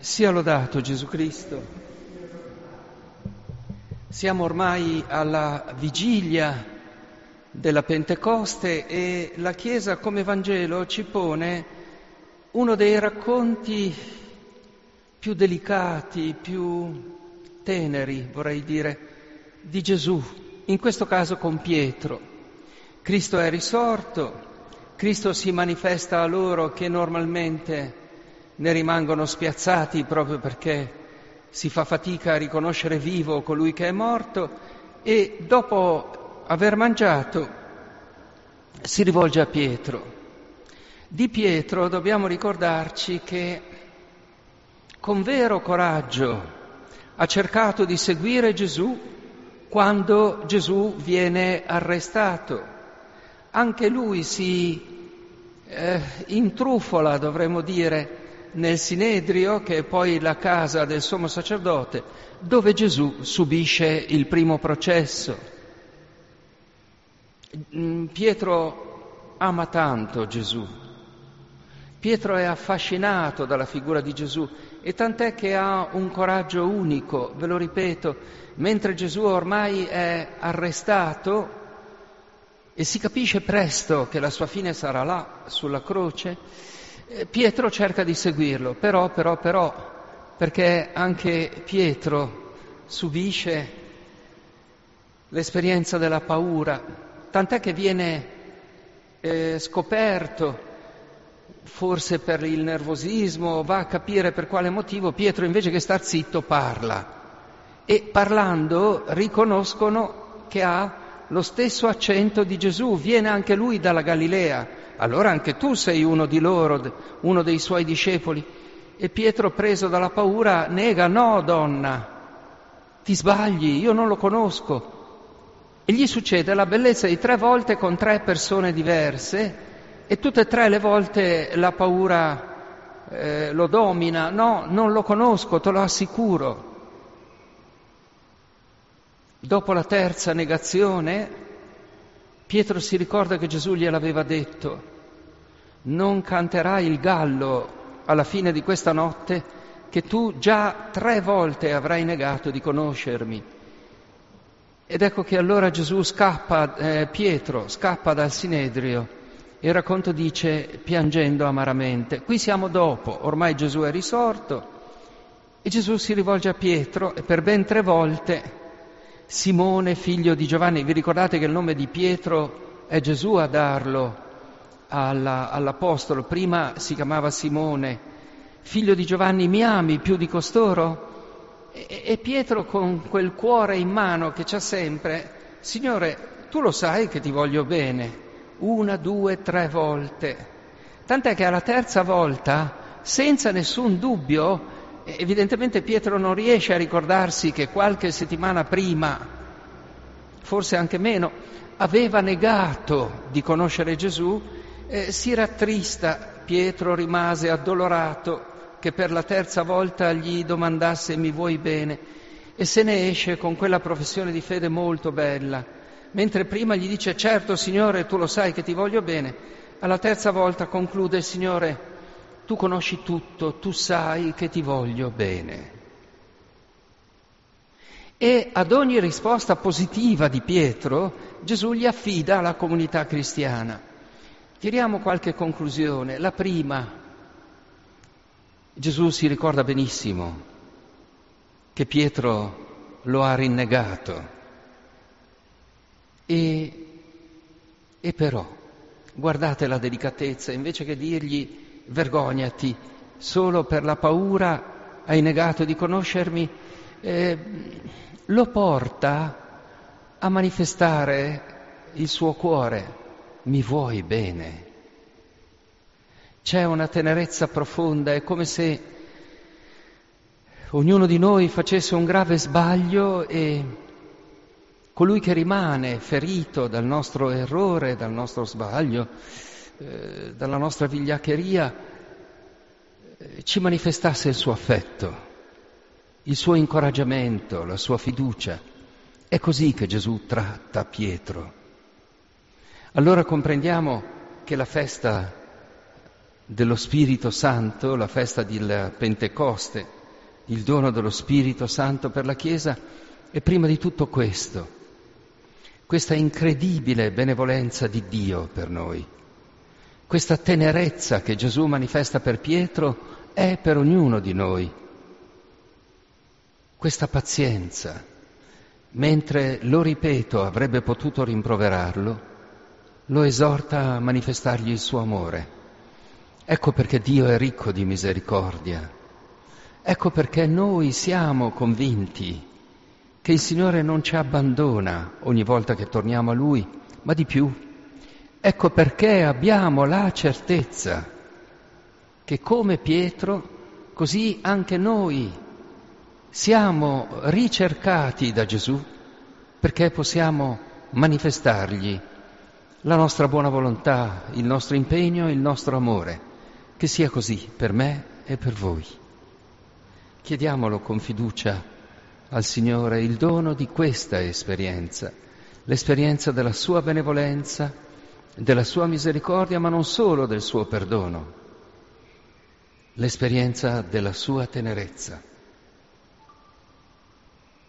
Sia lodato Gesù Cristo. Siamo ormai alla vigilia della Pentecoste e la Chiesa come Vangelo ci pone uno dei racconti più delicati, più teneri, vorrei dire, di Gesù, in questo caso con Pietro. Cristo è risorto, Cristo si manifesta a loro che normalmente ne rimangono spiazzati proprio perché si fa fatica a riconoscere vivo colui che è morto, e dopo aver mangiato si rivolge a Pietro. Di Pietro dobbiamo ricordarci che con vero coraggio ha cercato di seguire Gesù quando Gesù viene arrestato. Anche lui si intrufola, dovremmo dire, nel Sinedrio, che è poi la casa del sommo sacerdote, dove Gesù subisce il primo processo. Pietro ama tanto Gesù. Pietro è affascinato dalla figura di Gesù, e tant'è che ha un coraggio unico, ve lo ripeto, mentre Gesù ormai è arrestato e si capisce presto che la sua fine sarà là, sulla croce, Pietro cerca di seguirlo, però, perché anche Pietro subisce l'esperienza della paura, tant'è che viene scoperto, forse per il nervosismo, va a capire per quale motivo, Pietro invece che star zitto parla, e parlando riconoscono che ha lo stesso accento di Gesù, viene anche lui dalla Galilea. Allora anche tu sei uno di loro, uno dei suoi discepoli. E Pietro, preso dalla paura, nega: no, donna, ti sbagli, io non lo conosco. E gli succede la bellezza di 3 volte con 3 persone diverse, e tutte e 3 le volte la paura lo domina. No, non lo conosco, te lo assicuro. Dopo la terza negazione, Pietro si ricorda che Gesù gliel'aveva detto: non canterai il gallo alla fine di questa notte, che tu già 3 volte avrai negato di conoscermi. Ed ecco che allora Gesù Pietro scappa dal Sinedrio, e il racconto dice piangendo amaramente. Qui siamo dopo, ormai Gesù è risorto, e Gesù si rivolge a Pietro, e per ben 3 volte Simone, figlio di Giovanni, vi ricordate che il nome di Pietro è Gesù a darlo all'Apostolo, prima si chiamava Simone, figlio di Giovanni, mi ami più di costoro? E Pietro, con quel cuore in mano che c'ha sempre: Signore, tu lo sai che ti voglio bene. 1, 2, 3 volte. Tant'è che alla terza volta, senza nessun dubbio, evidentemente Pietro non riesce a ricordarsi che qualche settimana prima, forse anche meno, aveva negato di conoscere Gesù. Si rattrista, Pietro rimase addolorato che per la terza volta gli domandasse: mi vuoi bene? E se ne esce con quella professione di fede molto bella. Mentre prima gli dice: certo Signore, tu lo sai che ti voglio bene, alla terza volta conclude: Signore, tu conosci tutto, tu sai che ti voglio bene. E ad ogni risposta positiva di Pietro, Gesù gli affida la comunità cristiana. Tiriamo qualche conclusione. La prima: Gesù si ricorda benissimo che Pietro lo ha rinnegato. E però, guardate la delicatezza, invece che dirgli: vergognati, solo per la paura hai negato di conoscermi, lo porta a manifestare il suo cuore: mi vuoi bene. C'è una tenerezza profonda, è come se ognuno di noi facesse un grave sbaglio e colui che rimane ferito dal nostro errore, dal nostro sbaglio, dalla nostra vigliaccheria, ci manifestasse il suo affetto, il suo incoraggiamento, la sua fiducia. È così che Gesù tratta Pietro. Allora comprendiamo che la festa dello Spirito Santo, la festa del Pentecoste, il dono dello Spirito Santo per la Chiesa, è prima di tutto questo, questa incredibile benevolenza di Dio per noi, questa tenerezza che Gesù manifesta per Pietro è per ognuno di noi, questa pazienza. Mentre, lo ripeto, avrebbe potuto rimproverarlo, lo esorta a manifestargli il suo amore. Ecco perché Dio è ricco di misericordia. Ecco perché noi siamo convinti che il Signore non ci abbandona ogni volta che torniamo a Lui, ma di più. Ecco perché abbiamo la certezza che come Pietro, così anche noi siamo ricercati da Gesù perché possiamo manifestargli la nostra buona volontà, il nostro impegno e il nostro amore. Che sia così per me e per voi. Chiediamolo con fiducia al Signore il dono di questa esperienza, l'esperienza della sua benevolenza, della sua misericordia, ma non solo del suo perdono, l'esperienza della sua tenerezza.